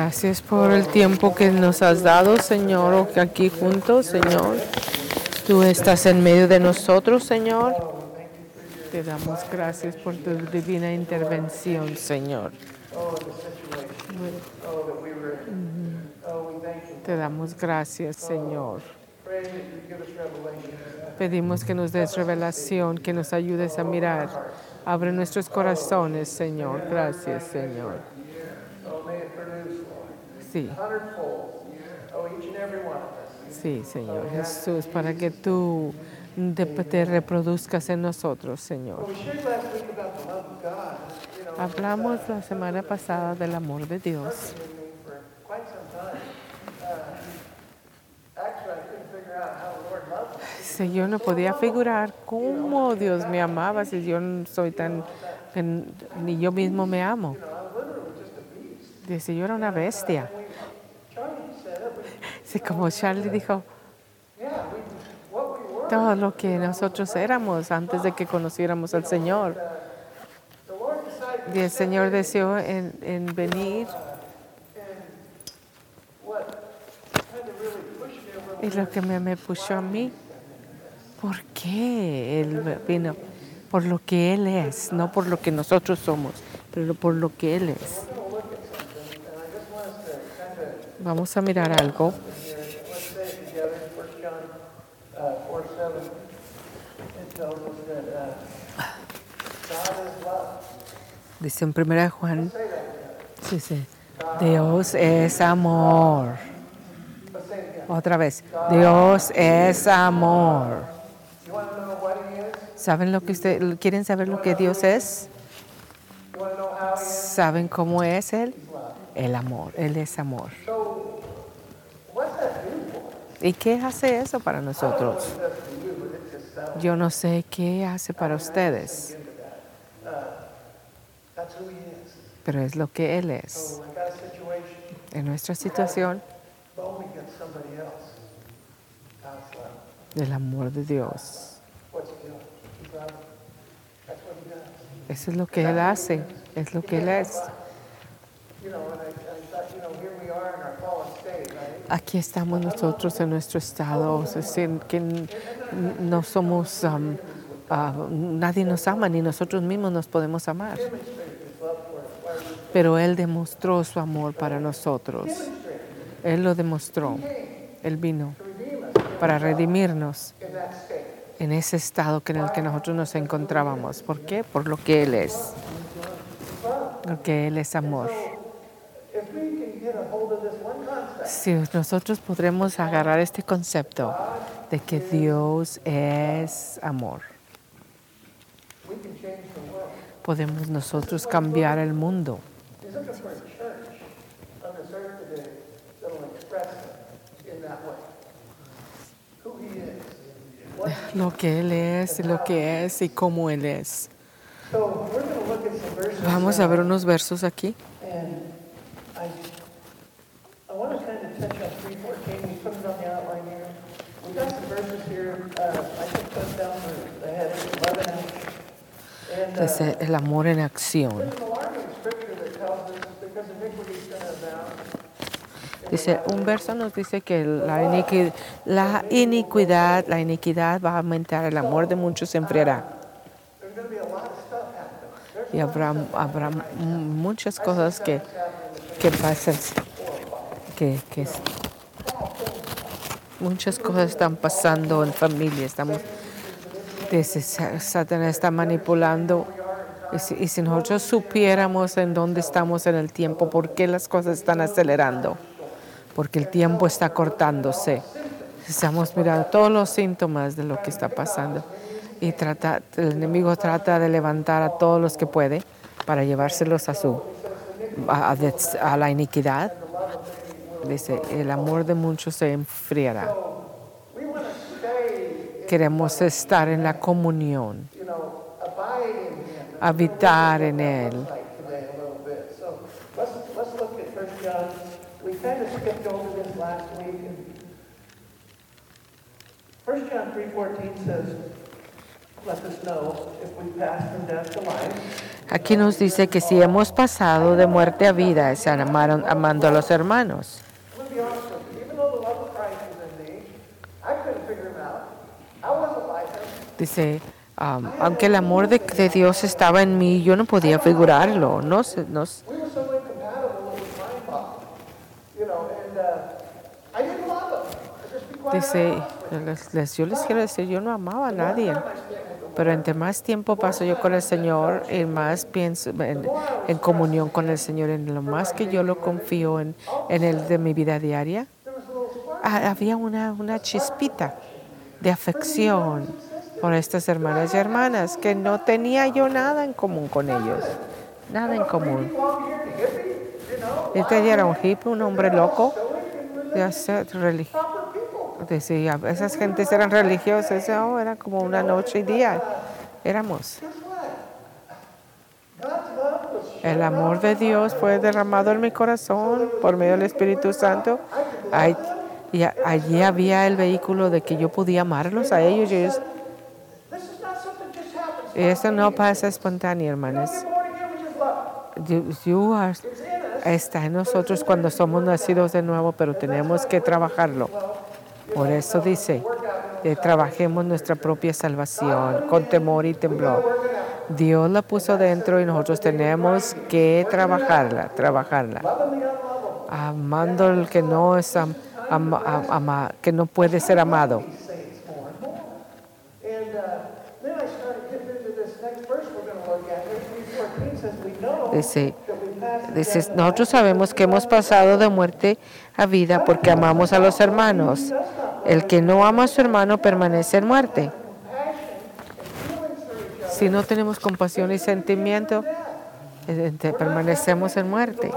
Gracias por el tiempo que nos has dado, Señor, aquí juntos, Señor. Tú estás en medio de nosotros, Señor. Te damos gracias por tu divina intervención, Señor. Te damos gracias, Señor. Pedimos que nos des revelación, que nos ayudes a mirar. Abre nuestros corazones, Señor. Gracias, Señor. Sí. Sí, Señor Jesús, para que tú te reproduzcas en nosotros, Señor. Hablamos la semana pasada del amor de Dios. Si yo no podía figurar cómo Dios me amaba, si yo no soy ni yo mismo me amo. Dice, yo era una bestia. Sí, como Charlie dijo, todo lo que nosotros éramos antes de que conociéramos al Señor. Y el Señor deseó en venir. Y lo que me puso a mí, ¿por qué Él vino? Por lo que Él es, no por lo que nosotros somos, pero por lo que Él es. Vamos a mirar algo. Dice en 1 Juan, dice, Dios es amor. Otra vez, Dios es amor. ¿Saben lo que quieren saber lo que Dios es? ¿Saben cómo es Él? El amor, Él es amor. ¿Y qué hace eso para nosotros? Yo no sé qué hace para ustedes, pero es lo que Él es. En nuestra situación, el amor de Dios. Eso es lo que Él hace, es lo que Él es. Aquí estamos nosotros en nuestro estado, es decir, que no somos, nadie nos ama, ni nosotros mismos nos podemos amar. Pero Él demostró su amor para nosotros. Él lo demostró. Él vino para redimirnos en ese estado en el que nosotros nos encontrábamos. ¿Por qué? Por lo que Él es. Porque Él es amor. Si nosotros podremos agarrar este concepto de que Dios es amor, podemos nosotros cambiar el mundo. Lo que Él es, lo que es y cómo Él es. Vamos a ver unos versos aquí. Dice el amor en acción. Dice, un verso nos dice que la iniquidad va a aumentar, el amor de muchos se enfriará. Y habrá muchas cosas que pasan, muchas cosas están pasando en familia. Satanás está manipulando. Y si nosotros supiéramos en dónde estamos en el tiempo, por qué las cosas están acelerando, porque el tiempo está cortándose. Estamos mirando todos los síntomas de lo que está pasando. Y el enemigo trata de levantar a todos los que puede para llevárselos a la iniquidad. Dice, el amor de muchos se enfriará. Queremos estar en la comunión, habitar en Él. Aquí nos dice que si hemos pasado de muerte a vida, es amando a los hermanos. Dice, aunque el amor de Dios estaba en mí, yo no podía figurarlo. Dice, yo les quiero decir, yo no amaba a nadie. Pero entre más tiempo paso yo con el Señor, y más pienso en comunión con el Señor, en lo más que yo lo confío en Él de mi vida diaria, había una chispita de afección por estas hermanas y hermanas que no tenía yo nada en común con ellos. Nada en común. Este era un hippie, un hombre loco de hacer religión. Decía, esas gentes eran religiosas, era como una noche y día. Éramos. El amor de Dios fue derramado en mi corazón por medio del Espíritu Santo. Y allí había el vehículo de que yo podía amarlos a ellos. Y eso no pasa espontáneo, hermanos. Está en nosotros cuando somos nacidos de nuevo, pero tenemos que trabajarlo. Por eso dice, trabajemos nuestra propia salvación con temor y temblor. Dios la puso dentro y nosotros tenemos que trabajarla. Amando al que no es que no puede ser amado. Dice, nosotros sabemos que hemos pasado de muerte a vida porque amamos a los hermanos. El que no ama a su hermano permanece en muerte. Si no tenemos compasión y sentimiento, permanecemos en muerte.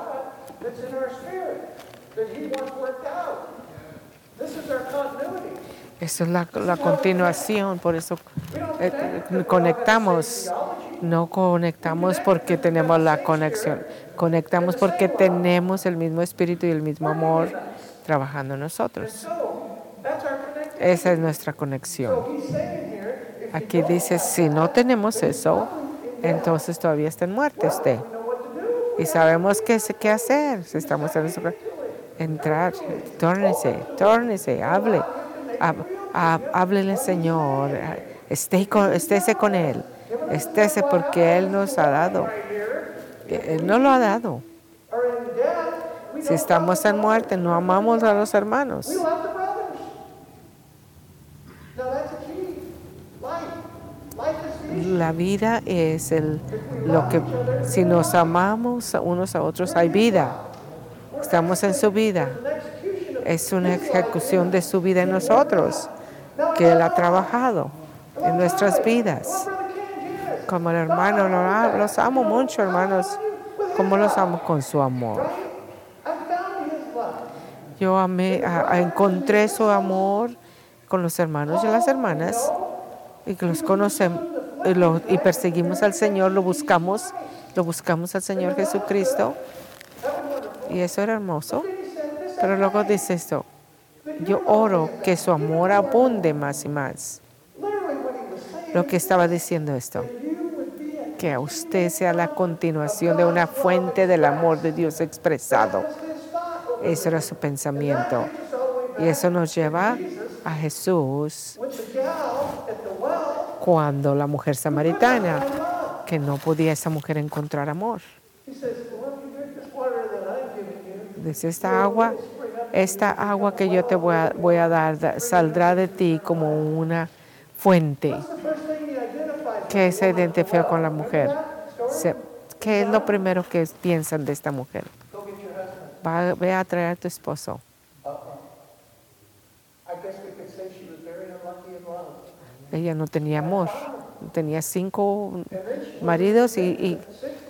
Eso es la continuación, por eso conectamos. No conectamos porque tenemos la conexión. Conectamos porque tenemos el mismo espíritu y el mismo amor trabajando en nosotros. Esa es nuestra conexión. Aquí dice, si no tenemos eso, entonces todavía está en muerte usted. Y sabemos qué hacer. Si estamos en eso, entrar, tórnese, háblele al Señor, estése con Él. Estése porque Él nos ha dado. Él no lo ha dado. Si estamos en muerte, no amamos a los hermanos. La vida es lo que, si nos amamos unos a otros, hay vida. Estamos en su vida. Es una ejecución de su vida en nosotros, que Él ha trabajado en nuestras vidas. Como el hermano, los amo mucho, hermanos. Como los amo con su amor. Yo encontré su amor con los hermanos y las hermanas y que los conocemos y perseguimos al Señor, lo buscamos al Señor Jesucristo y eso era hermoso. Pero luego dice esto, yo oro que su amor abunde más y más. Lo que estaba diciendo esto, que a usted sea la continuación de una fuente del amor de Dios expresado. Eso era su pensamiento. Y eso nos lleva a Jesús cuando la mujer samaritana, que no podía esa mujer encontrar amor. Dice, esta agua que yo te voy a dar saldrá de ti como una fuente. ¿Qué se identifica con la mujer? ¿Qué es lo primero que piensan de esta mujer? Ve a traer a tu esposo. Ella no tenía amor. Tenía 5 maridos y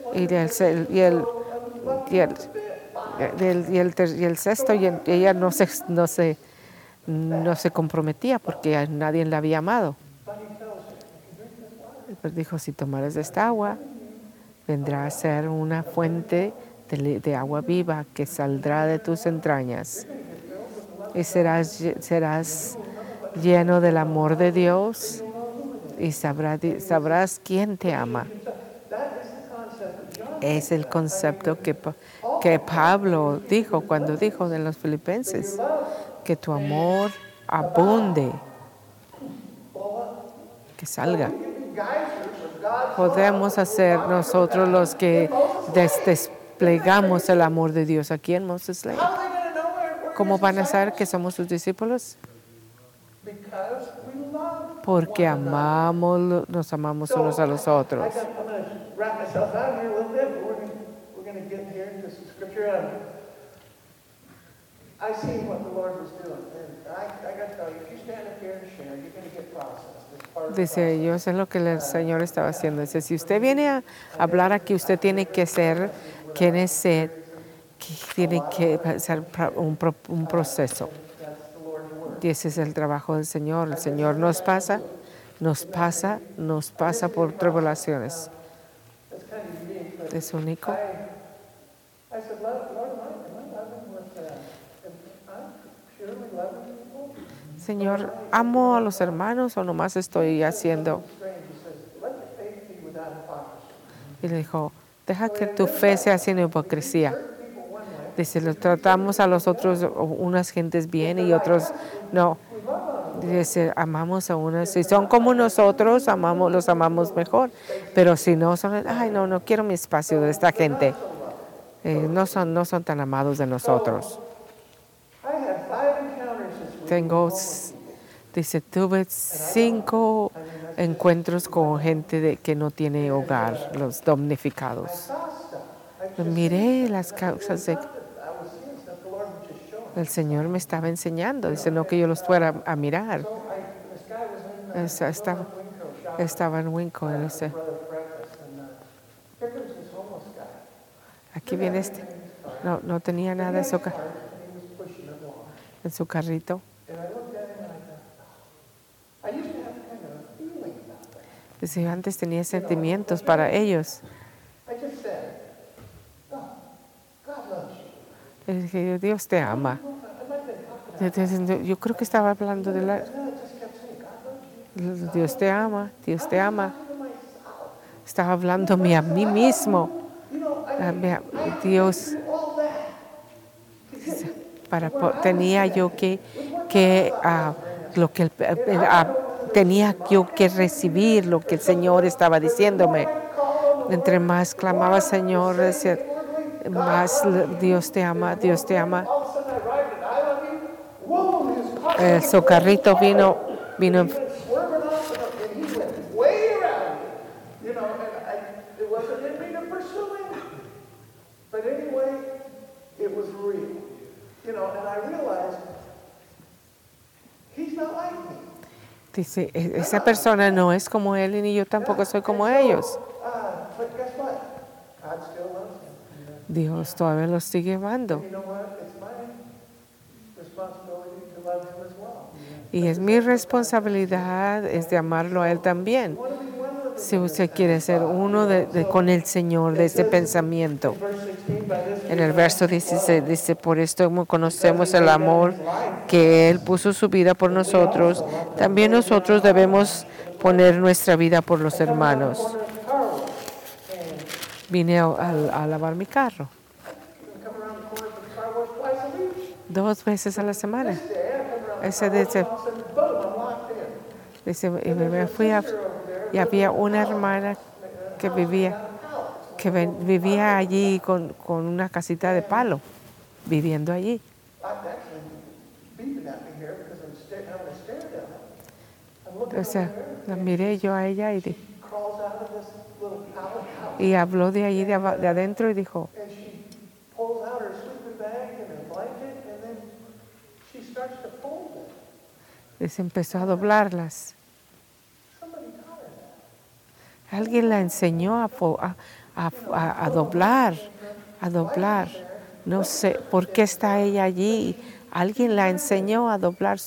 el sexto, y ella no se comprometía porque nadie la había amado. Pues dijo, si tomares esta agua, vendrá a ser una fuente de agua viva que saldrá de tus entrañas. Y serás lleno del amor de Dios y sabrás quién te ama. Es el concepto que Pablo dijo cuando dijo de los filipenses, que tu amor abunde, que salga. Podemos ser nosotros los que desplegamos el amor de Dios aquí en Moses Lake. ¿Cómo van a saber que somos sus discípulos? Porque nos amamos unos a los otros. Dice, yo sé lo que el Señor estaba haciendo. Dice, si usted viene a hablar aquí, usted tiene que ser quien es sed, que tiene que hacer un proceso. Y ese es el trabajo del Señor. El Señor nos pasa por tribulaciones. Es único. Señor, ¿amo a los hermanos o nomás estoy haciendo? Y le dijo, deja que tu fe sea sin hipocresía. Dice, los tratamos a los otros, unas gentes bien y otros no. Dice, amamos a unos, si son como nosotros, los amamos mejor. Pero si no son, ay, no quiero mi espacio de esta gente. No son tan amados de nosotros. Tuve 5 encuentros con gente que no tiene hogar, los damnificados. Miré las causas el Señor me estaba enseñando. Dice, no que yo los fuera a mirar. Estaba en Winco. Dice, aquí viene este. No tenía nada en su carrito. Dice, antes tenía sentimientos para ellos. Dije, Dios te ama. Yo creo que estaba hablando de Dios te ama, Dios te ama. Estaba hablándome a mí mismo. Dios, tenía yo tenía yo que recibir lo que el Señor estaba diciéndome. Entre más clamaba, Señor, decía, más Dios te ama, Dios te ama. El socarrito vino. Dice, esa persona no es como él y ni yo tampoco soy como ellos. Dios todavía los sigue amando. Y es mi responsabilidad de amarlo a Él también. Si usted quiere ser uno con el Señor de ese pensamiento. En el verso 16 dice, por esto conocemos el amor que Él puso su vida por nosotros. También nosotros debemos poner nuestra vida por los hermanos. Vine a lavar mi carro 2 veces a la semana. Dice, y me fui y había una hermana que vivía allí con una casita de palo, viviendo allí. Entonces la miré yo a ella y habló de allí de adentro y dijo, les empezó a doblarlas. Alguien la enseñó a doblar. No sé por qué está ella allí. Alguien la enseñó a doblar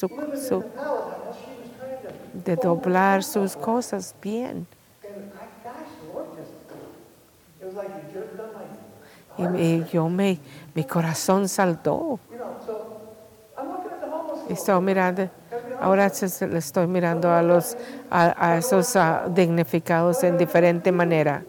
de doblar sus cosas bien. Y mi corazón saltó. Y estaba mirando. Ahora le estoy mirando a esos dignificados en diferente manera.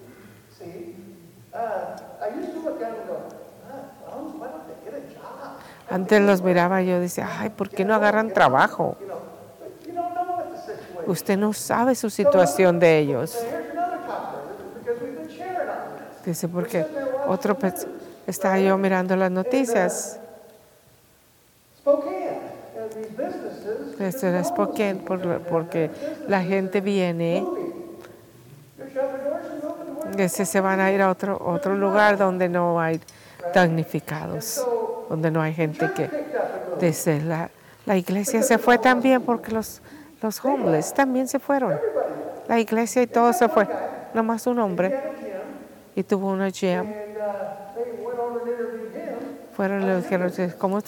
Antes los miraba y yo decía, ay, ¿por qué no agarran trabajo? Usted no sabe su situación de ellos. Dice, porque estaba yo mirando las noticias. Esto es porque la gente viene, se van a ir a otro lugar donde no hay damnificados, donde no hay gente que dice, la iglesia se fue también porque los homeless también se fueron. La iglesia y todo se fue. Nomás un hombre y tuvo una jam. Fueron los que nos dijeron, ¿cómo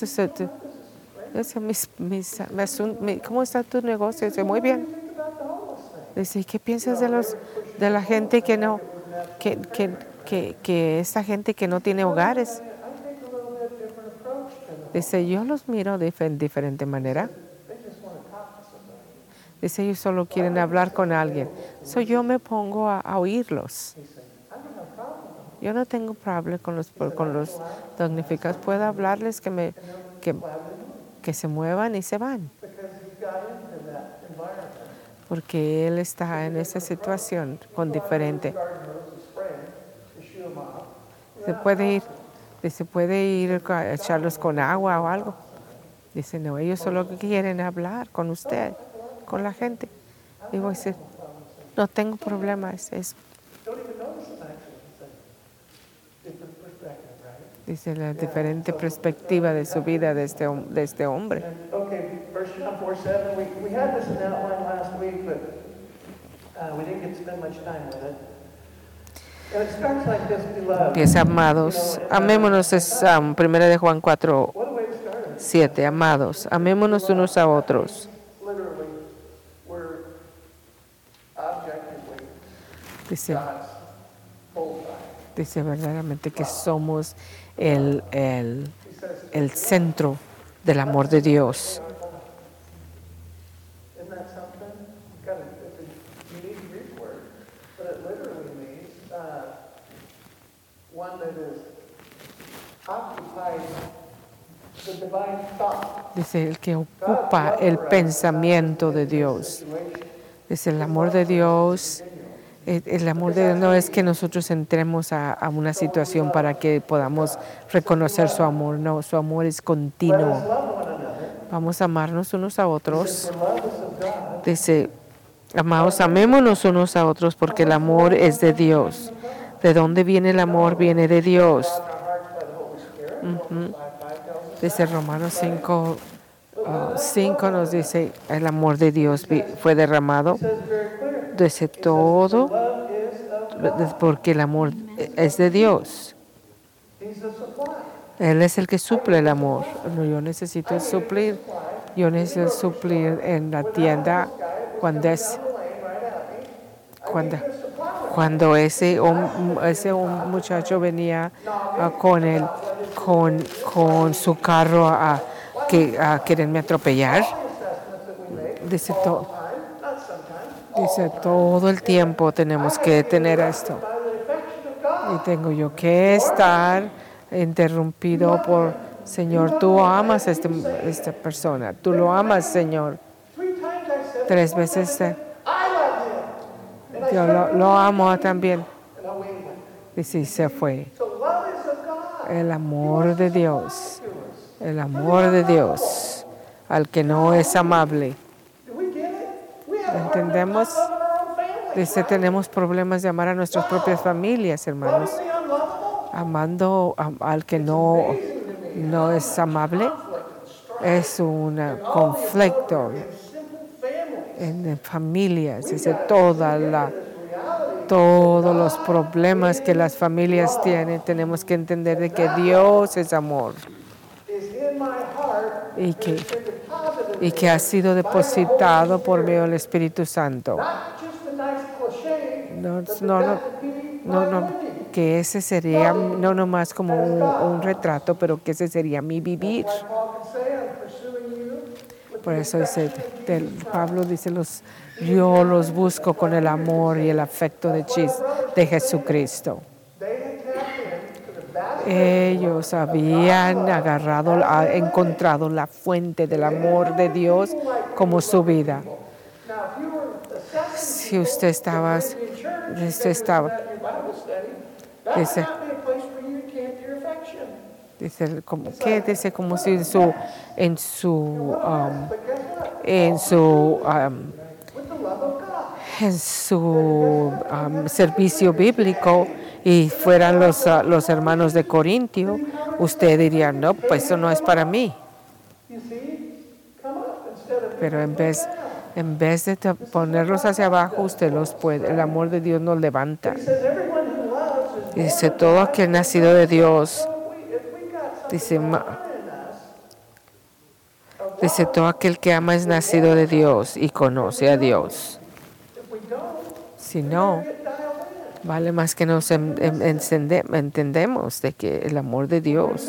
¿cómo está tu negocio? Dice, muy bien. Dice, ¿qué piensas de la gente que esta gente que no tiene hogares? Dice, yo los miro de diferente manera. Dice, ellos solo quieren hablar con alguien. Yo me pongo a oírlos. Yo no tengo problema con los damnificados. Puedo hablarles que se muevan y se van. Porque él está en esa situación diferente. Se puede ir a echarlos con agua o algo. Dice, no, ellos solo quieren hablar con usted, con la gente. Digo, dice, no tengo problema. Dice la diferente perspectiva de su vida de este hombre. Empieza, amados, amémonos, es 1 de Juan 4:7, amados, amémonos unos a otros. Dice verdaderamente que somos el centro del amor de Dios. Dice el que ocupa el pensamiento de Dios. Dice el amor de Dios. El amor de Dios no es que nosotros entremos a una situación para que podamos reconocer su amor. No, su amor es continuo. Vamos a amarnos unos a otros. Dice, amados, amémonos unos a otros porque el amor es de Dios. ¿De dónde viene el amor? Viene de Dios. Dice Romanos 5 nos dice, el amor de Dios fue derramado. Dice todo, porque el amor es de Dios. Él es el que suple el amor. No, yo necesito suplir. Yo necesito suplir en la tienda cuando ese muchacho venía con su carro a quererme atropellar. Dice todo el tiempo tenemos que tener esto. Y tengo yo que estar interrumpido por, Señor, tú amas a esta persona. Tú lo amas, Señor. 3 veces yo lo amo también. Y se fue. El amor de Dios. El amor de Dios. Al que no es amable. ¿Entendemos? Dice, tenemos problemas de amar a nuestras propias familias, hermanos. Amando al que no es amable, es un conflicto en familias. Dice, todos los problemas que las familias tienen, tenemos que entender de que Dios es amor. Y que ha sido depositado por medio del Espíritu Santo. No, que ese sería no nomás como un retrato, pero que ese sería mi vivir. Por eso dice, Pablo dice, yo los busco con el amor y el afecto de Jesucristo. Ellos habían encontrado la fuente del amor de Dios como su vida. Si usted estaba dice como si en su servicio bíblico y fueran los hermanos de Corintio, usted diría, no, pues eso no es para mí. Pero en vez de ponerlos hacia abajo, usted los puede, el amor de Dios nos levanta. Dice, todo aquel nacido de Dios, dice, todo aquel que ama es nacido de Dios y conoce a Dios. Si no, vale más que nos entendemos de que el amor de Dios,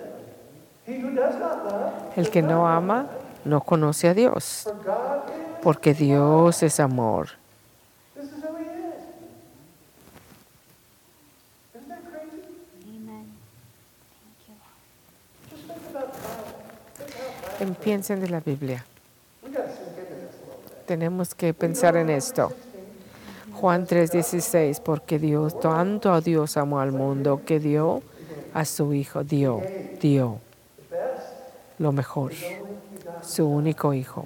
el que no ama, no conoce a Dios, porque Dios es amor. Piensen de la Biblia. Tenemos que pensar en esto. Juan 3:16, porque Dios, tanto a Dios amó al mundo que dio a su Hijo, dio lo mejor, su único Hijo.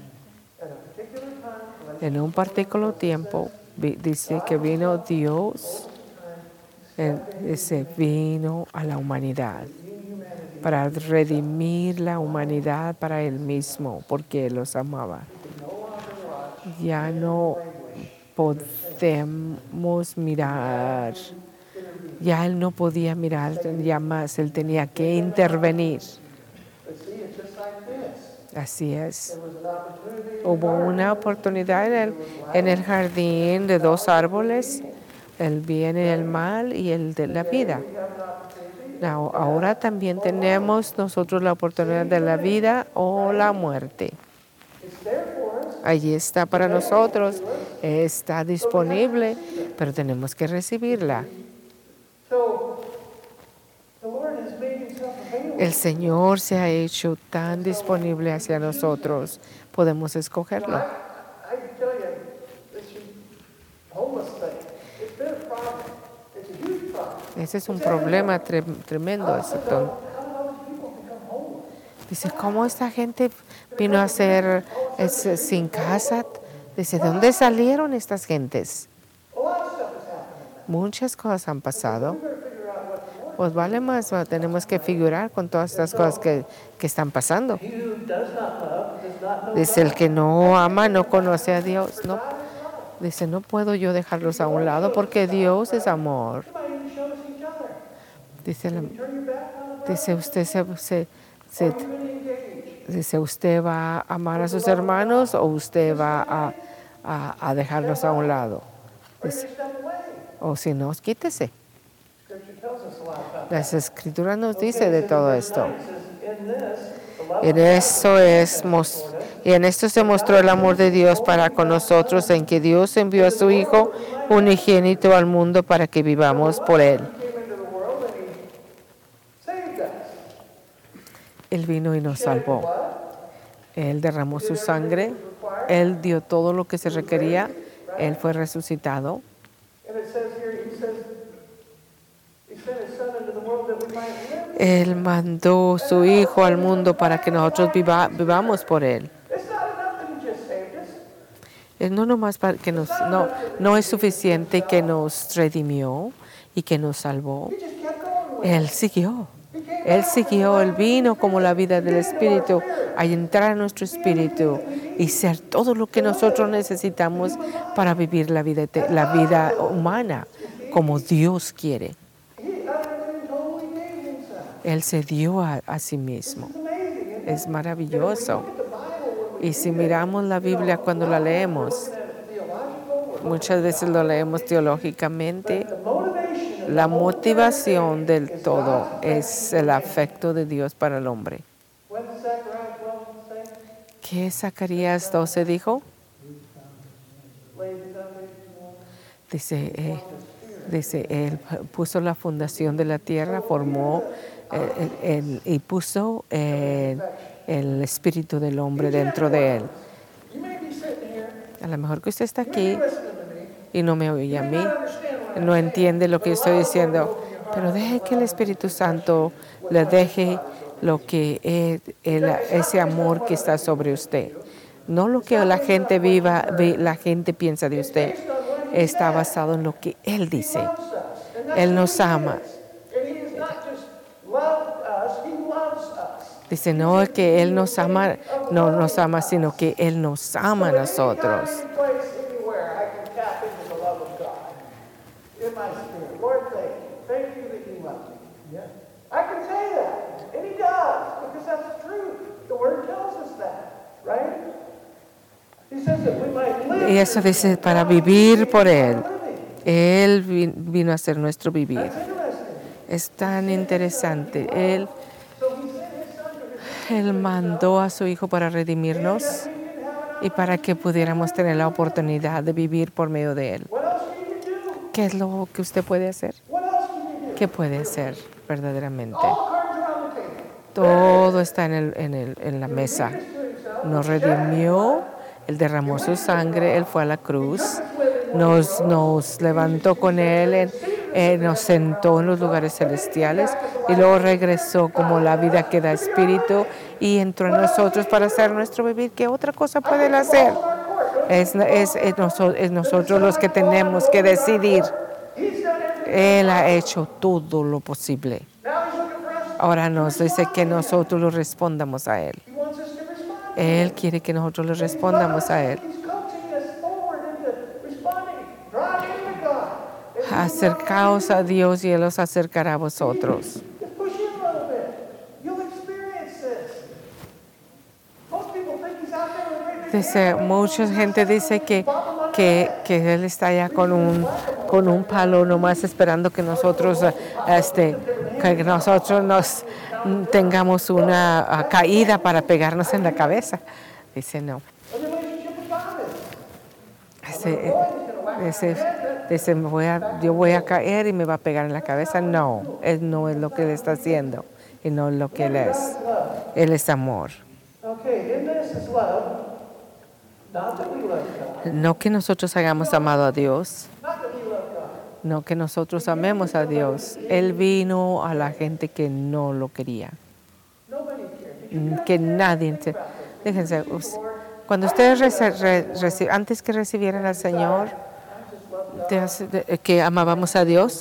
En un particular tiempo, dice que vino Dios, vino a la humanidad para redimir la humanidad para Él mismo, porque Él los amaba. Ya no podemos mirar. Ya Él no podía mirar ya más. Él tenía que intervenir. Así es. Hubo una oportunidad en el jardín de dos árboles, el bien y el mal y el de la vida. Ahora también tenemos nosotros la oportunidad de la vida o la muerte. Allí está para nosotros, está disponible, pero tenemos que recibirla. El Señor se ha hecho tan disponible hacia nosotros, podemos escogerlo. Ese es un problema tremendo. Dice, ¿cómo esta gente vino a ser sin casa? Dice, ¿de dónde salieron estas gentes? Muchas cosas han pasado. Pues vale más, tenemos que figurar con todas estas cosas que están pasando. Dice, el que no ama no conoce a Dios. No, dice, no puedo yo dejarlos a un lado porque Dios es amor. Dice ¿usted va a amar a sus hermanos o usted va a dejarlos a un lado? Dice, o si no, quítese. Las Escrituras nos dice de todo esto. En esto se mostró el amor de Dios para con nosotros, en que Dios envió a su Hijo unigénito al mundo para que vivamos por Él. Él vino y nos salvó. Él derramó su sangre. Él dio todo lo que se requería. Él fue resucitado. Él mandó su Hijo al mundo para que nosotros vivamos por Él. No es suficiente que nos redimió y que nos salvó. Él siguió. Él vino como la vida del Espíritu a entrar en nuestro espíritu y ser todo lo que nosotros necesitamos para vivir la vida humana como Dios quiere. Él se dio a sí mismo. Es maravilloso. Y si miramos la Biblia cuando la leemos, muchas veces lo leemos teológicamente, la motivación del todo es el afecto de Dios para el hombre. ¿Qué Zacarías 12 dijo? Dice, él puso la fundación de la tierra, formó y puso el espíritu del hombre dentro de él. A lo mejor que usted está aquí y no me oye a mí, no entiende lo que estoy diciendo, pero deje que el Espíritu Santo le deje lo que ese amor que está sobre usted. No lo que la gente la gente piensa de usted. Está basado en lo que Él dice. Él nos ama. Dice, no es que Él nos ama, no nos ama, sino que Él nos ama a nosotros. Y eso dice, para vivir por Él. Él vino a ser nuestro vivir. Es tan interesante. Él mandó a su Hijo para redimirnos y para que pudiéramos tener la oportunidad de vivir por medio de Él. ¿Qué es lo que usted puede hacer? ¿Qué puede hacer verdaderamente? Todo está en la mesa. Nos redimió, Él derramó su sangre, Él fue a la cruz, nos levantó con Él, nos sentó en los lugares celestiales y luego regresó como la vida que da espíritu y entró en nosotros para hacer nuestro vivir. ¿Qué otra cosa puede Él hacer? Es nosotros los que tenemos que decidir. Él ha hecho todo lo posible. Ahora nos dice que nosotros lo respondamos a Él. Él quiere que nosotros le respondamos a Él. Acercaos a Dios y Él os acercará a vosotros. Dice, mucha gente dice que Él está allá con un palo nomás esperando que nosotros nos tengamos una caída para pegarnos en la cabeza. Dice, no. Dice, yo voy a caer y me va a pegar en la cabeza. No, Él no es lo que Él está haciendo y no es lo que Él es. Él es amor. No que nosotros hayamos amado a Dios, no que nosotros amemos a Dios. Él vino a la gente que no lo quería. Que nadie. Fíjense, cuando ustedes antes que recibieran al Señor, que amábamos a Dios,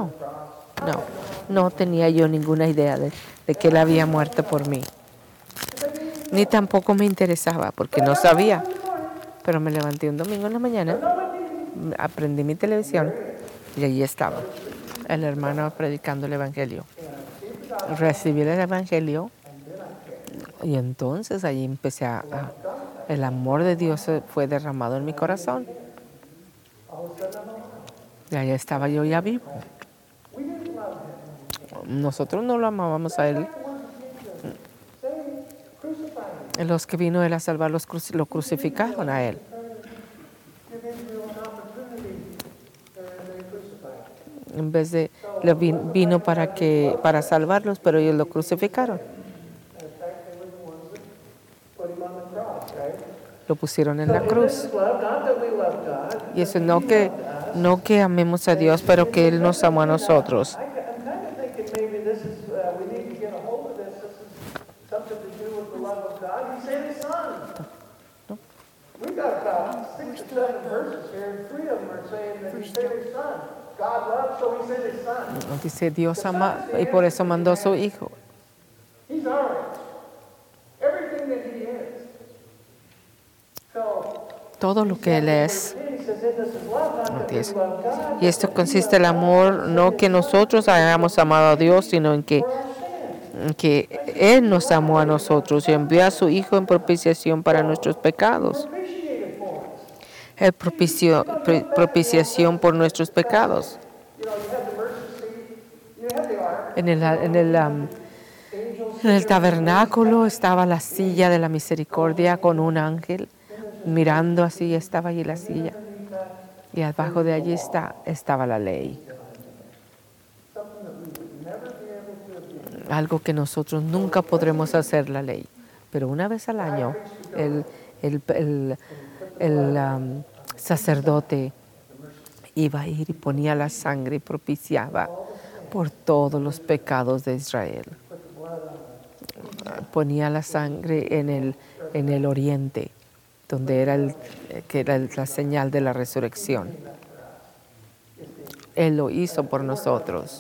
no tenía yo ninguna idea de que Él había muerto por mí. Ni tampoco me interesaba porque no sabía. Pero me levanté un domingo en la mañana, aprendí mi televisión y allí estaba el hermano predicando el Evangelio. Recibí el Evangelio y entonces allí empecé el amor de Dios fue derramado en mi corazón. Y allá estaba yo ya vivo. Nosotros no lo amábamos a Él. Los que vino Él a salvar lo crucificaron a Él. En vez de vino para salvarlos, pero ellos lo crucificaron. Lo pusieron en la cruz. Y eso no que amemos a Dios, pero que Él nos amó a nosotros. Dice, Dios ama y por eso mandó a su Hijo. Todo lo que Él es. Y esto consiste en el amor, no que nosotros hayamos amado a Dios, sino en que Él nos amó a nosotros y envió a su Hijo en propiciación para nuestros pecados. El propiciación por nuestros En el tabernáculo estaba la silla de la misericordia con un ángel mirando así, estaba allí la silla. Y abajo de allí estaba la ley. Algo que nosotros nunca podremos hacer, la ley. Pero una vez al año, el sacerdote iba a ir y ponía la sangre y propiciaba por todos los pecados de Israel. Ponía la sangre en el oriente, donde era la señal de la resurrección. Él lo hizo por nosotros.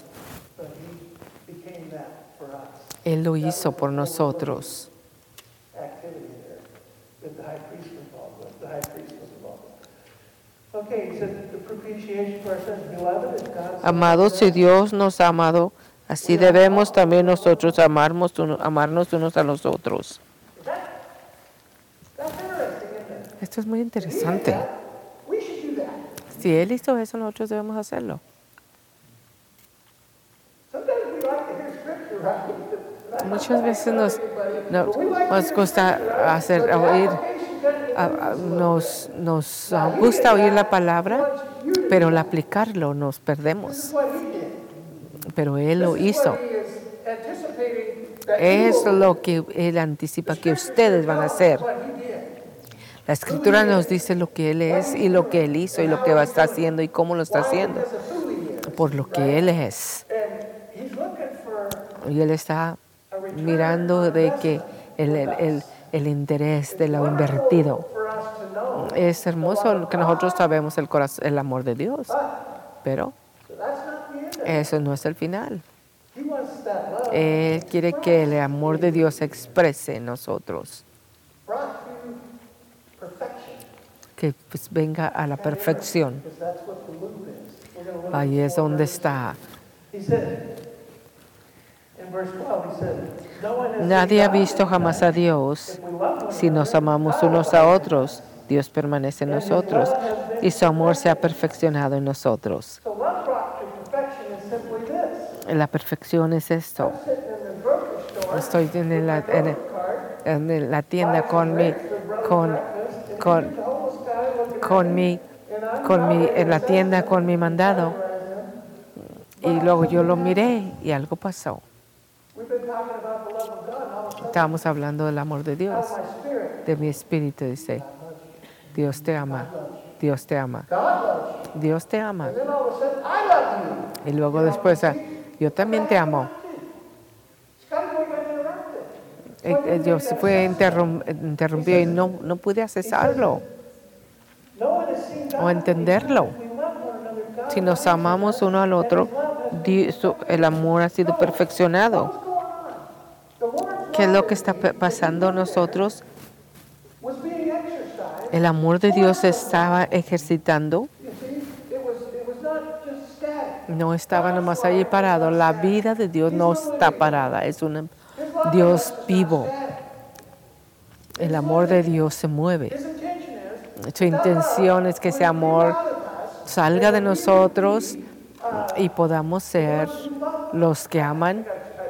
Él lo hizo por nosotros. Amados, si Dios nos ha amado, así debemos también nosotros amarnos unos a los otros. Esto es muy interesante. Si Él hizo eso, nosotros debemos hacerlo. Muchas veces nos gusta nos gusta oír la palabra, pero al aplicarlo nos perdemos. Pero Él lo hizo. Es lo que Él anticipa que ustedes van a hacer. La Escritura nos dice lo que Él es y lo que Él hizo y lo que va a estar haciendo y cómo lo está haciendo. Por lo que Él es. Y Él está mirando de que el interés de lo invertido. Es hermoso que nosotros sabemos el amor de Dios, pero eso no es el final. Él quiere que el amor de Dios se exprese en nosotros, que pues venga a la perfección. Ahí es donde está. Nadie ha visto jamás a Dios. Si nos amamos unos a otros, Dios permanece en nosotros y su amor se ha perfeccionado en nosotros. La perfección es esto. Estoy en la tienda en la tienda con mi mandado, y luego yo lo miré y algo pasó. Estábamos hablando del amor de Dios, de mi espíritu, dice, Dios te ama, Dios te ama, Dios te ama. Y luego después, yo también te amo. Dios fue interrumpido y no pude cesarlo o entenderlo. Si nos amamos uno al otro, el amor ha sido perfeccionado. ¿Qué es lo que está pasando en nosotros? El amor de Dios se estaba ejercitando. No estaba nomás allí parado. La vida de Dios no está parada. Es un Dios vivo. El amor de Dios se mueve. Su intención es que ese amor salga de nosotros y podamos ser los que aman.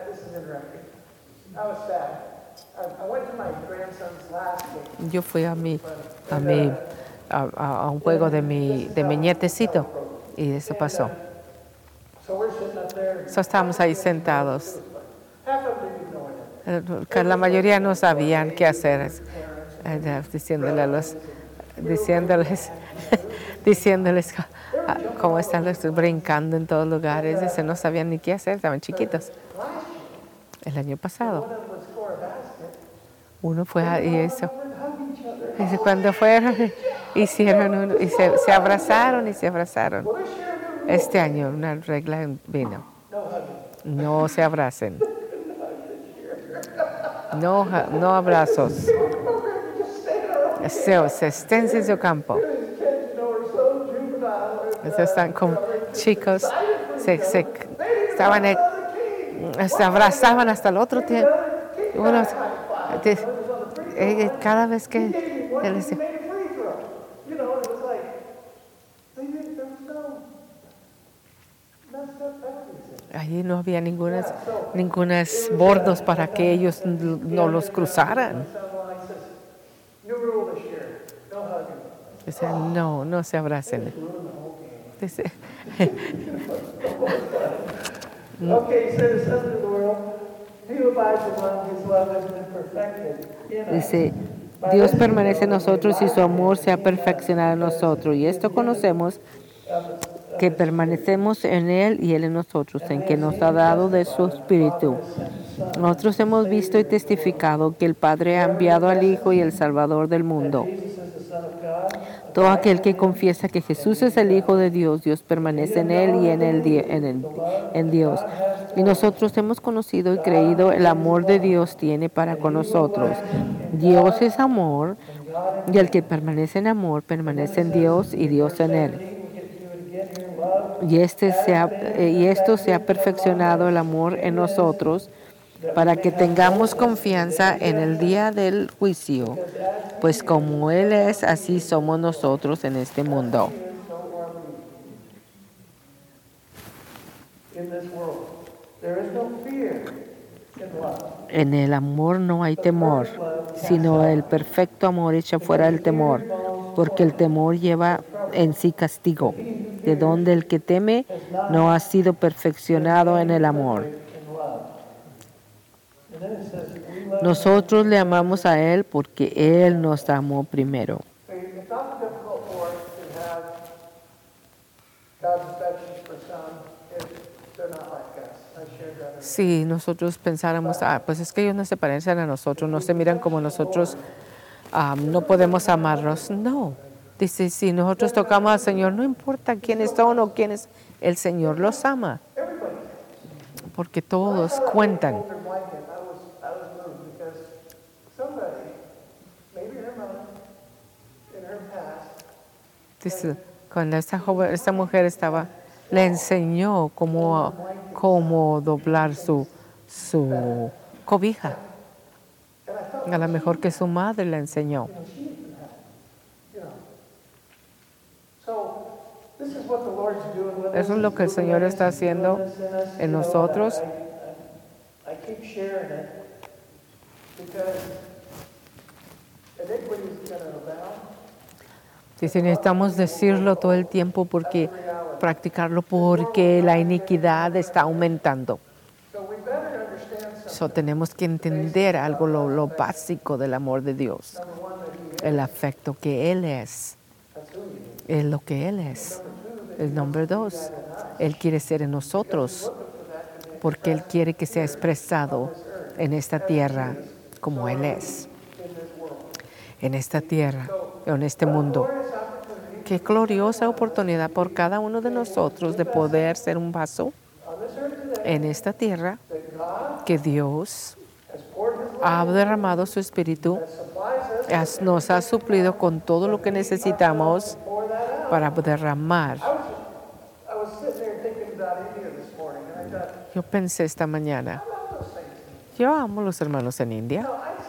Yo fui a un juego de mi nietecito y eso pasó. Estábamos ahí sentados. La mayoría no sabían qué hacer, diciéndoles cómo están brincando en todos lugares. No sabían ni qué hacer, estaban chiquitos. El año pasado, uno fue y eso. Y cuando fueron, hicieron uno, y se abrazaron. Este año una regla vino. No se abracen. No abrazos. Se esténse en su campo. Están como chicos, se abrazaban hasta el otro tiempo. Bueno, cada vez que él decía, Allí no había ningunas bordos para que ellos no los cruzaran. Dice, no se abracen. Dice, dice, Dios permanece en nosotros y su amor se ha perfeccionado en nosotros. Y esto conocemos, que permanecemos en Él y Él en nosotros, en que nos ha dado de su Espíritu. Nosotros hemos visto y testificado que el Padre ha enviado al Hijo y el Salvador del mundo. Todo aquel que confiesa que Jesús es el Hijo de Dios, Dios permanece en Él y en Dios. Y nosotros hemos conocido y creído el amor de Dios tiene para con nosotros. Dios es amor, y el que permanece en amor permanece en Dios y Dios en Él. Y esto se ha perfeccionado el amor en nosotros, para que tengamos confianza en el día del juicio, pues como Él es, así somos nosotros en este mundo. En el amor no hay temor, sino el perfecto amor echa fuera el temor, porque el temor lleva en sí castigo, de donde el que teme no ha sido perfeccionado en el amor. Nosotros le amamos a Él porque Él nos amó primero. Si nosotros pensáramos, pues es que ellos no se parecen a nosotros, no se miran como nosotros, no podemos amarlos. No. Dice, si nosotros tocamos al Señor, no importa quiénes son o quiénes, el Señor los ama. Porque todos cuentan. Dice, cuando esta mujer le enseñó cómo doblar su cobija. A lo mejor que su madre le enseñó. Eso es lo que el Señor está haciendo en nosotros. Dice, necesitamos decirlo todo el tiempo, practicarlo, porque la iniquidad está aumentando. Tenemos que entender algo, lo básico del amor de Dios. El afecto que Él es lo que Él es. El número 2, Él quiere ser en nosotros, porque Él quiere que sea expresado en esta tierra como Él es. En esta tierra, en este mundo. Qué gloriosa oportunidad por cada uno de nosotros de poder ser un vaso en esta tierra, que Dios ha derramado su Espíritu, nos ha suplido con todo lo que necesitamos para derramar. Yo pensé esta mañana, yo amo a los hermanos en India.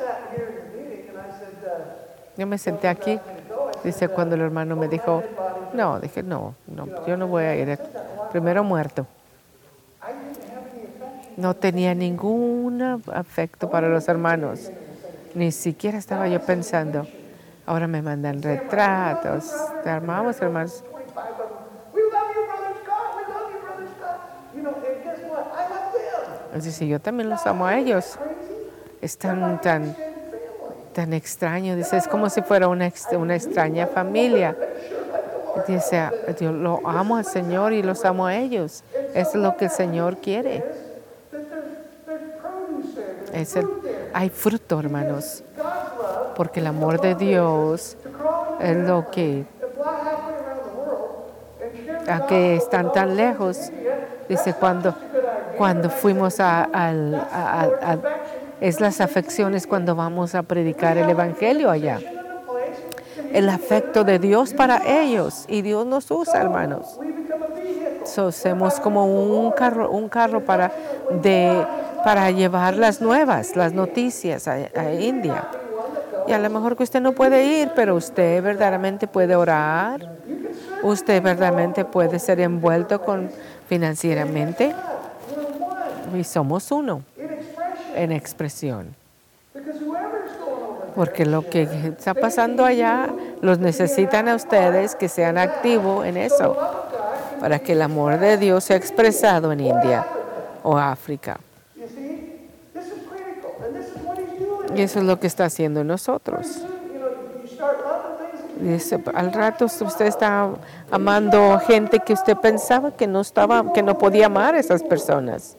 Yo me senté aquí, dice, cuando el hermano me dijo, dije, no, yo no voy a ir, primero muerto. No tenía ningún afecto para los hermanos, ni siquiera estaba yo pensando. Ahora me mandan retratos, te amamos, hermanos. Dice, yo también los amo a ellos. Es tan extraño, dice, es como si fuera una extraña familia. Dice, yo lo amo al Señor y los amo a ellos. Eso es lo que el Señor quiere. Hay fruto, hermanos, porque el amor de Dios es lo que, aunque están tan lejos, dice, cuando fuimos es las afecciones cuando vamos a predicar el Evangelio allá. El afecto de Dios para ellos, y Dios nos usa, hermanos. Somos como un carro para llevar las noticias a India. Y a lo mejor que usted no puede ir, pero usted verdaderamente puede orar. Usted verdaderamente puede ser envuelto financieramente. Y somos uno en expresión. Porque lo que está pasando allá, los necesitan a ustedes que sean activos en eso, para que el amor de Dios sea expresado en India o África. Y eso es lo que está haciendo en nosotros. Al rato usted está amando gente que usted pensaba que no podía amar a esas personas.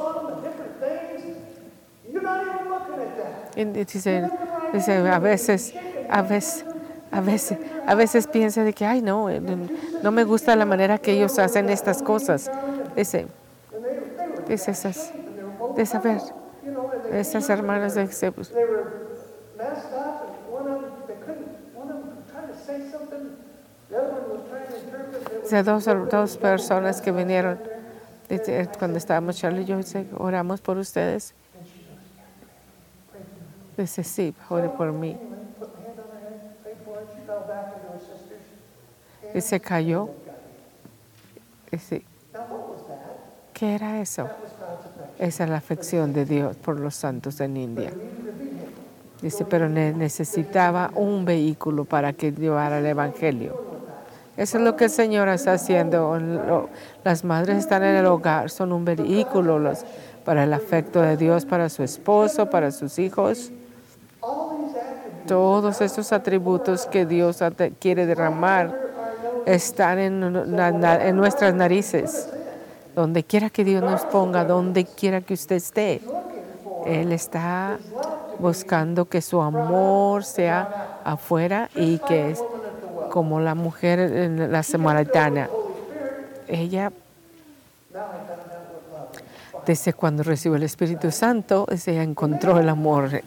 Y dice, a veces piensa de que, ay, no me gusta la manera que ellos hacen estas cosas. Dice esas hermanas pues, dos personas que vinieron cuando estábamos Charlie y yo, oramos por ustedes. Dice, sí, ore por mí. Y se cayó. Dice, ¿qué era eso? Esa es la afección de Dios por los santos en India. Dice, pero necesitaba un vehículo para que llevara el Evangelio. Eso es lo que el Señor está haciendo. Las madres están en el hogar, son un vehículo para el afecto de Dios, para su esposo, para sus hijos. Todos estos atributos que Dios quiere derramar están en nuestras narices. Donde quiera que Dios nos ponga, donde quiera que usted esté, Él está buscando que su amor sea afuera y que es como la mujer en la samaritana. Ella, desde cuando recibió el Espíritu Santo, ella encontró el amor.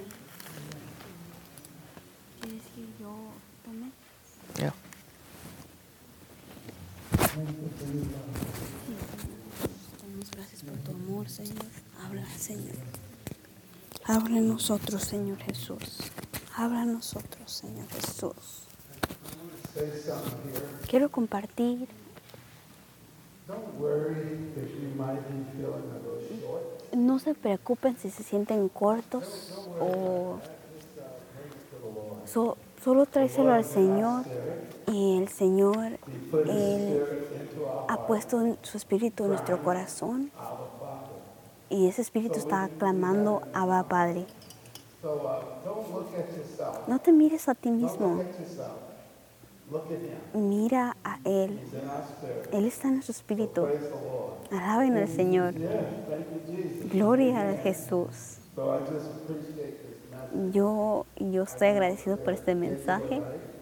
Gracias por tu amor, Señor. Habla, Señor. Habla en nosotros, Señor Jesús. Habla en nosotros, Señor Jesús. Quiero compartir. No se preocupen si se sienten cortos o solo tráeselo al Señor y el Señor Él ha puesto su espíritu en nuestro corazón y ese espíritu está clamando Abba Padre. No te mires a ti mismo. Mira a Él. Él está en nuestro espíritu. Alaben al Señor. Gloria a Jesús. Yo estoy agradecido por este mensaje.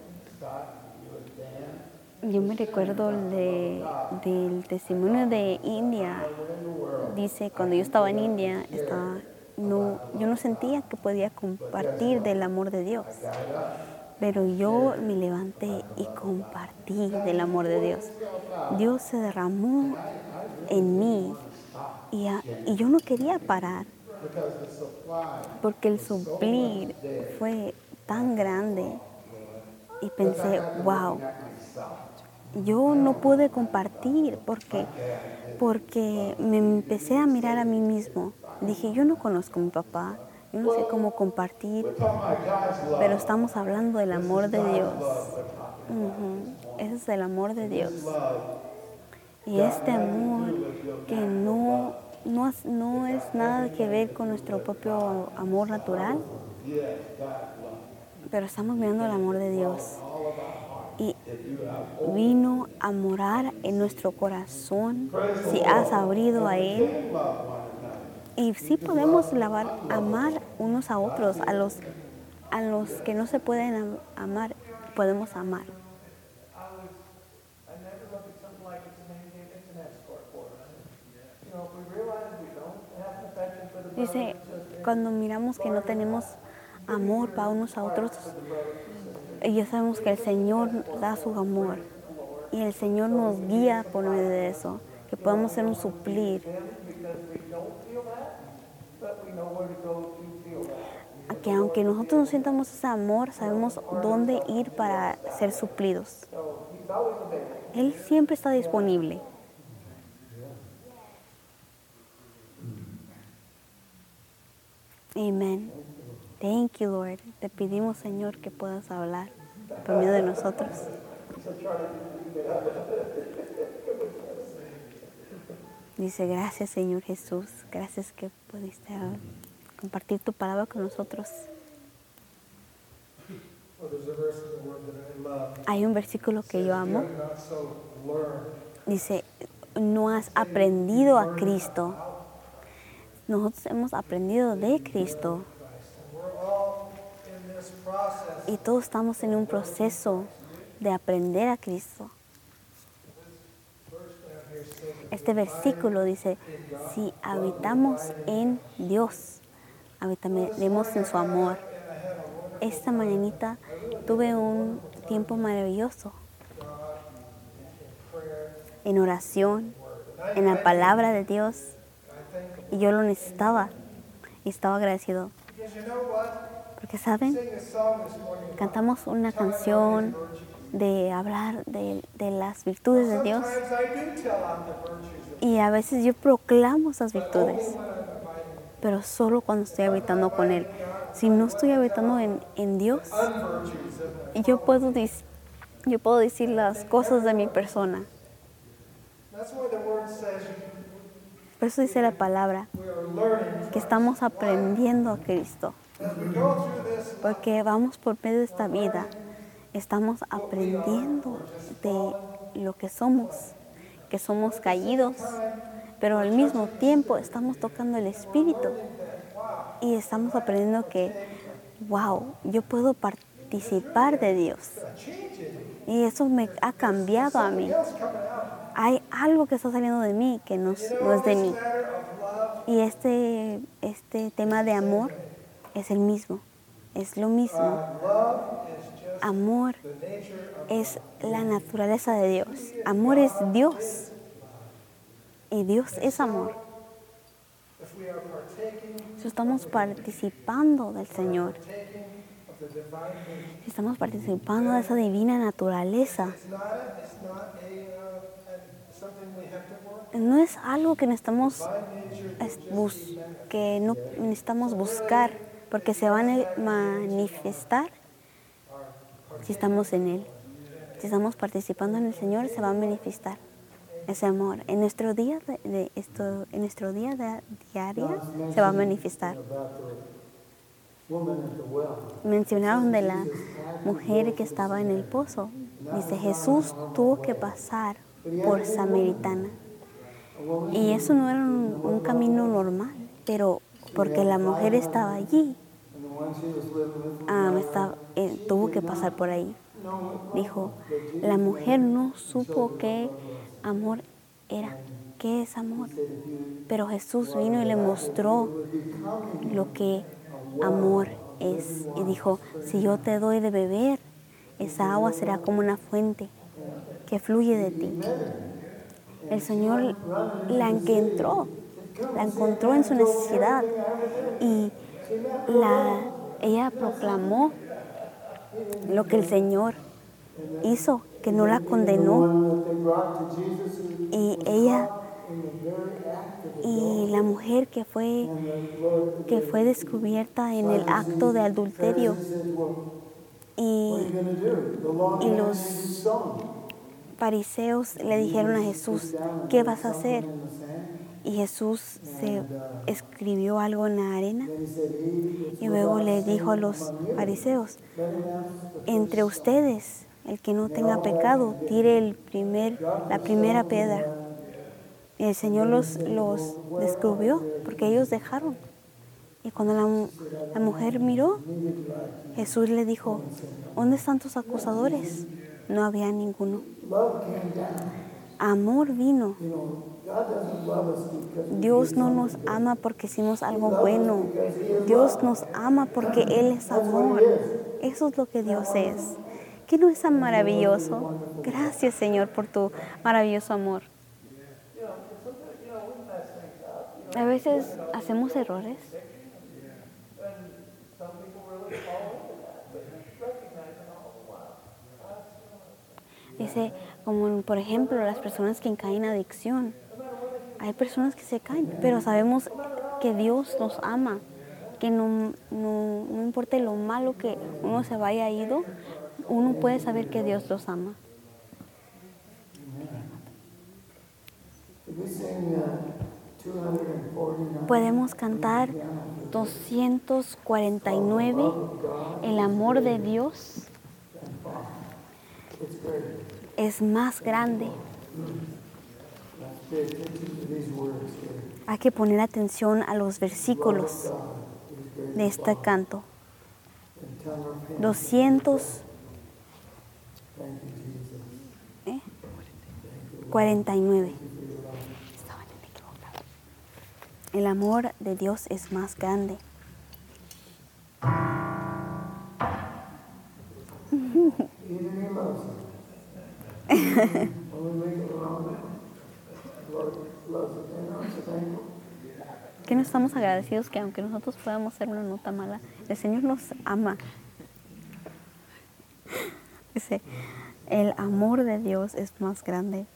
Yo me recuerdo del testimonio de India. Dice, cuando yo estaba en India, yo no sentía que podía compartir del amor de Dios. Pero yo me levanté y compartí del amor de Dios. Dios se derramó en mí y yo no quería parar. Porque el suplir fue tan grande y pensé, wow, yo no pude compartir porque me empecé a mirar a mí mismo. Dije, yo no conozco a mi papá, yo no sé cómo compartir, pero estamos hablando del amor de Dios. Ese es el amor de Dios. Y este amor que no es nada que ver con nuestro propio amor natural, pero estamos mirando el amor de Dios. Y vino a morar en nuestro corazón si has abrido a Él. Y sí podemos amar unos a otros, a los que no se pueden amar, podemos amar. Dice, cuando miramos que no tenemos amor para unos a otros, ya sabemos que el Señor da su amor y el Señor nos guía por medio de eso, que podamos ser un suplir. Que aunque nosotros no sientamos ese amor, sabemos dónde ir para ser suplidos. Él siempre está disponible. Amen. Thank you, Lord. Te pedimos, Señor, que puedas hablar por medio de nosotros. Dice, gracias, Señor Jesús. Gracias que pudiste compartir tu palabra con nosotros. Hay un versículo que yo amo. Dice, no has aprendido a Cristo. Nosotros hemos aprendido de Cristo. Y todos estamos en un proceso de aprender a Cristo. Este versículo dice, si habitamos en Dios, habitaremos en su amor. Esta mañanita tuve un tiempo maravilloso en oración, en la palabra de Dios, y yo lo necesitaba y estaba agradecido. Porque, ¿saben? Cantamos una canción de hablar de las virtudes de Dios, y a veces yo proclamo esas virtudes, pero solo cuando estoy habitando con Él. Si no estoy habitando en Dios, yo puedo decir las cosas de mi persona. Por eso dice la palabra que estamos aprendiendo a Cristo. Porque vamos por medio de esta vida, estamos aprendiendo de lo que somos caídos, pero al mismo tiempo estamos tocando el Espíritu y estamos aprendiendo que, wow, yo puedo participar de Dios. Y eso me ha cambiado a mí. Hay algo que está saliendo de mí que no es de mí. Y este tema de amor es el mismo, es lo mismo. Amor es la naturaleza de Dios. Amor es Dios. Y Dios es amor. Si estamos participando del Señor, si estamos participando de esa divina naturaleza, no es algo que necesitamos buscar, porque se va a manifestar si estamos en Él. Si estamos participando en el Señor, se va a manifestar ese amor. En nuestro día diario se va a manifestar. Mencionaron de la mujer que estaba en el pozo. Dice, Jesús tuvo que pasar por Samaritana. Y eso no era un camino normal, pero porque la mujer estaba allí, tuvo que pasar por ahí. Dijo, la mujer no supo qué amor era, qué es amor. Pero Jesús vino y le mostró lo que amor es. Y dijo, si yo te doy de beber, esa agua será como una fuente que fluye de ti. El Señor la encontró en su necesidad, y ella proclamó lo que el Señor hizo, que no la condenó. Y la mujer que fue descubierta en el acto de adulterio, y los fariseos le dijeron a Jesús, ¿qué vas a hacer? Y Jesús se escribió algo en la arena y luego le dijo a los fariseos, entre ustedes, el que no tenga pecado, tire la primera piedra. Y el Señor los descubrió porque ellos dejaron. Y cuando la mujer miró, Jesús le dijo, ¿dónde están tus acusadores? No había ninguno. Amor vino. Dios no nos ama porque hicimos algo bueno. Dios nos ama porque Él es amor. Eso es lo que Dios es. ¿Qué no es tan maravilloso? Gracias, Señor, por tu maravilloso amor. A veces hacemos errores. Dice, como por ejemplo las personas que caen en adicción. Hay personas que se caen, pero sabemos que Dios nos ama que no importa lo malo que uno se vaya ido, uno puede saber que Dios los ama. Podemos cantar 249, el amor de Dios es más grande. Hay que poner atención a los versículos de este canto. 249. El amor de Dios es más grande. Que no estamos agradecidos que aunque nosotros podamos hacer una nota mala, el Señor nos ama. Dice, el amor de Dios es más grande.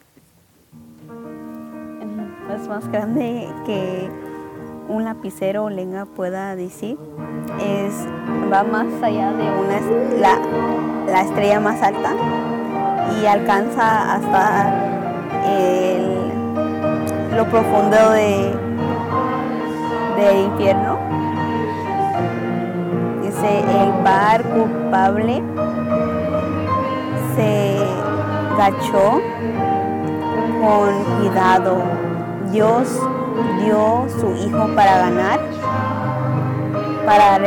Es más grande que un lapicero o lengua pueda decir. Va más allá de la estrella más alta y alcanza hasta lo profundo del infierno. Dice, el par culpable se agachó con cuidado. Dios dio su Hijo para ganar, para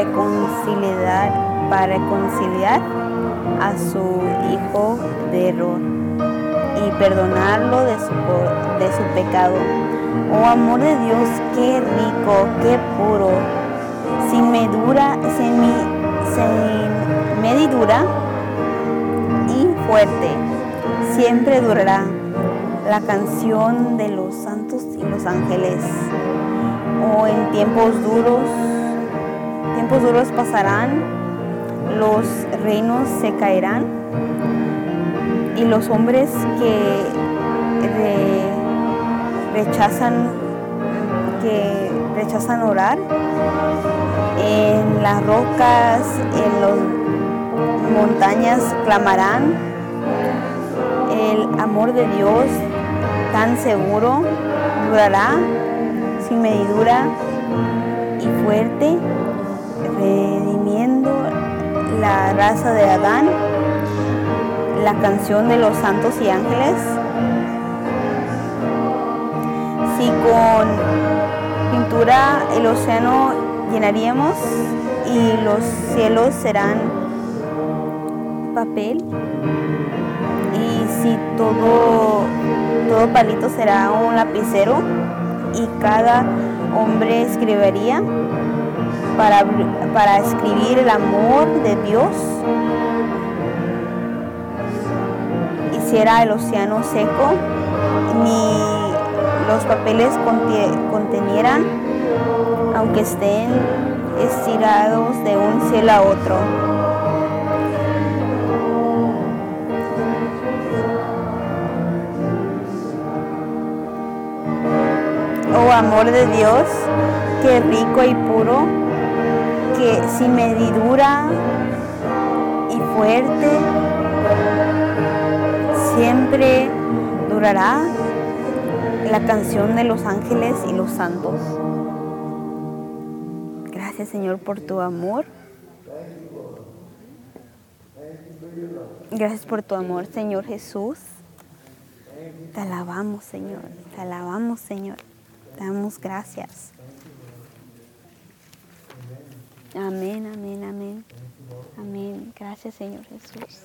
reconciliar a su hijo de error y perdonarlo de su pecado. Oh amor de Dios, qué rico, qué puro, sin medidura y fuerte, siempre durará. La canción de los santos y los ángeles. O en tiempos duros pasarán, los reinos se caerán y los hombres que rechazan orar en las rocas, en las montañas clamarán. El amor de Dios tan seguro durará, sin medidura y fuerte, redimiendo la raza de Adán. La canción de los santos y ángeles. Si con pintura el océano llenaríamos y los cielos serán papel, y si todo palito será un lapicero y cada hombre escribiría para escribir el amor de Dios, hiciera el océano seco, ni los papeles contenieran, aunque estén estirados de un cielo a otro. Oh amor de Dios, qué rico y puro, que sin medidura y fuerte, siempre durará. La canción de los ángeles y los santos. Gracias, Señor, por tu amor. Gracias por tu amor, Señor Jesús. Te alabamos, Señor. Te alabamos, Señor. Te damos gracias. Amén, amén, amén. Amén. Gracias, Señor Jesús.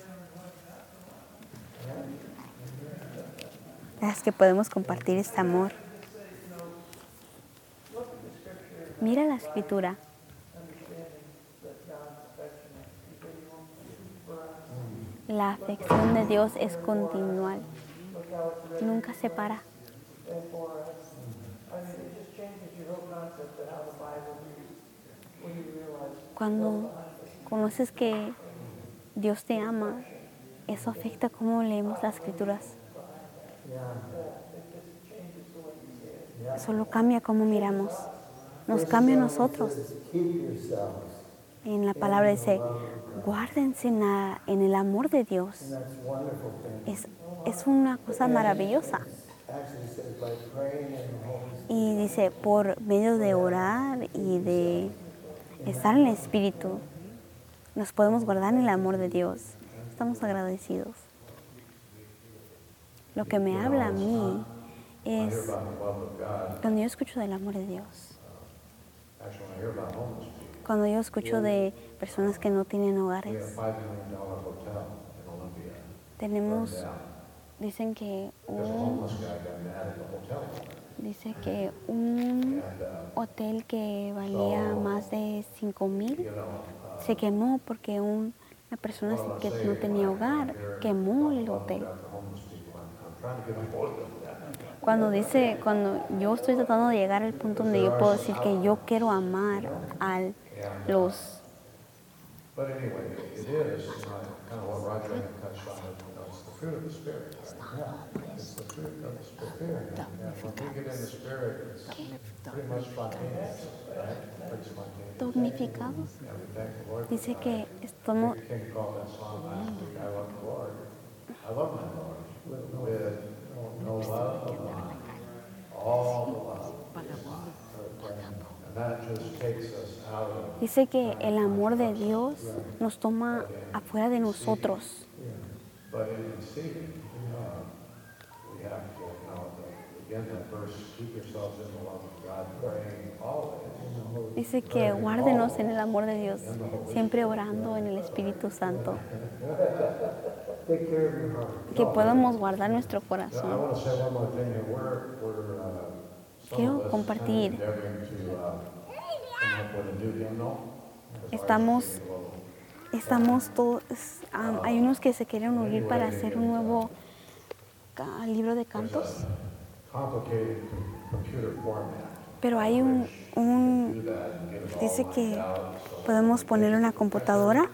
Gracias que podemos compartir este amor. Mira la escritura. La afección de Dios es continual. Nunca se para. Cuando conoces que Dios te ama, eso afecta cómo leemos las escrituras. Solo cambia cómo miramos. nos cambia a nosotros. En la palabra dice, guárdense en el amor de Dios. Es una cosa maravillosa. Y dice, por medio de orar y de estar en el Espíritu, nos podemos guardar en el amor de Dios. Estamos agradecidos. Lo que me habla a mí es cuando yo escucho del amor de Dios. Cuando yo escucho de personas que no tienen hogares. Tenemos, dicen que un hotel que valía más de 5,000 se quemó porque una persona que no tenía hogar quemó el hotel. Cuando yo estoy tratando de llegar al punto donde yo puedo decir que yo quiero amar a los damnificados. Dice que estamos Dice que el amor de Dios nos toma afuera de nosotros. Dice que guárdenos en el amor de Dios, siempre orando en el Espíritu Santo. Que podamos guardar nuestro corazón. Quiero compartir. Estamos todos, hay unos que se quieren unir para hacer un nuevo libro de cantos. Pero hay dice que podemos poner una computadora.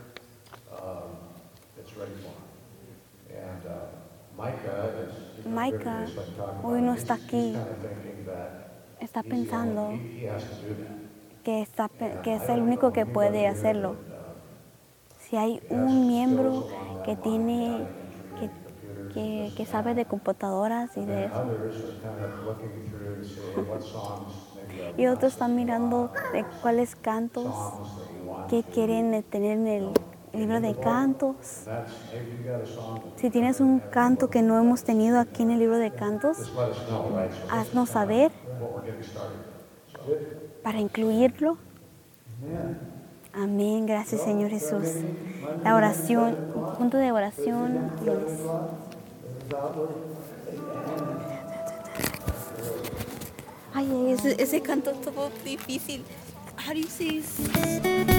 Micah hoy no está aquí. Está pensando que es el único que puede hacerlo. Si hay un miembro que tiene que sabe de computadoras y de eso. Y otros están mirando de cuáles cantos que quieren tener en el libro de cantos. Si tienes un canto que no hemos tenido aquí en el libro de cantos, haznos saber para incluirlo. Amén. Gracias, Señor Jesús. La oración, punto de oración, lunes. Ay, ese canto estuvo difícil. How do you say